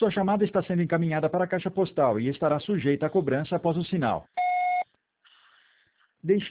Sua chamada está sendo encaminhada para a caixa postal e estará sujeita a cobrança após o sinal. Deixe